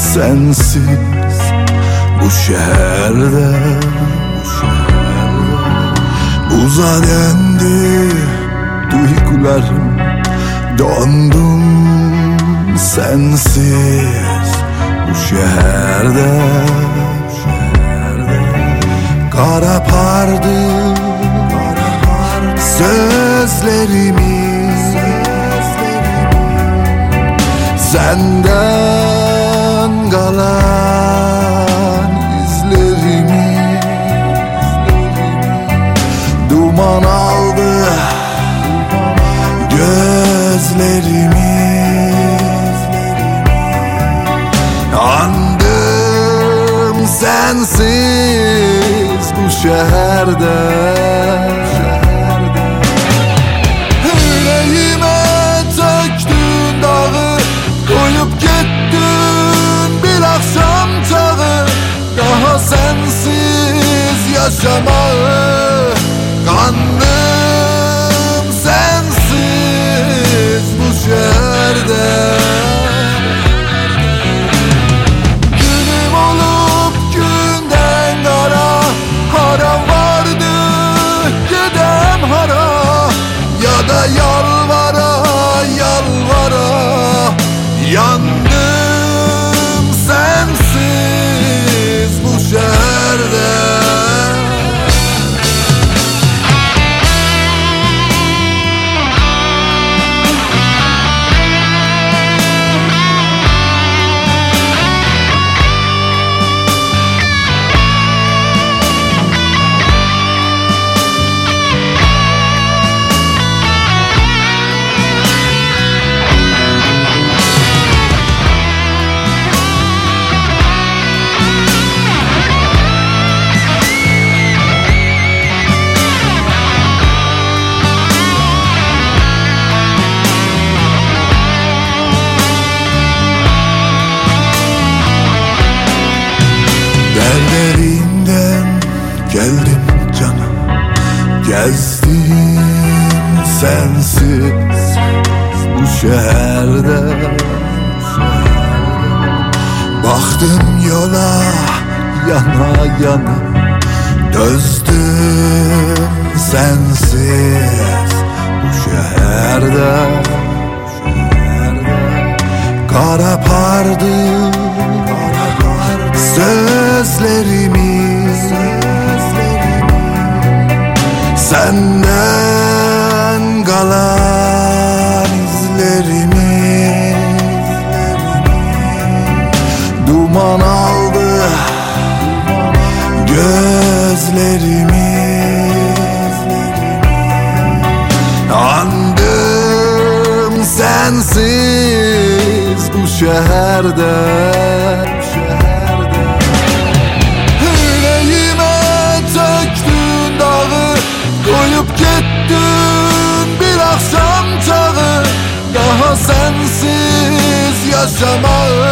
sensiz bu şehirde. Buza döndü duygularım, dondum sensiz bu şehirde. Kara pardı sözlerimi, senden kalan izlerimi. Duman aldı gözlerimi, yandım sensiz bu şehirde. Yüreğime töktün dağı, koyup gittin bir akşam çağı. Daha sensiz yaşamağı, kandım sensiz bu şehirde. Günüm olup günden kara, haram vardı gidem hara. Ya da yalvara yalvara, yandım sensiz bu şehirde. Derlerinden geldim canım, gezdim sensiz bu şehirde. Baktım yola yana yana, dözdüm sensiz bu şehirde. Kara pardı sözlerimi, senden kalan izlerimi. Duman aldı gözlerimi, yandım sensiz bu şehirde. Koyup gittin bir akşam çağı, daha sensiz yaşamağı,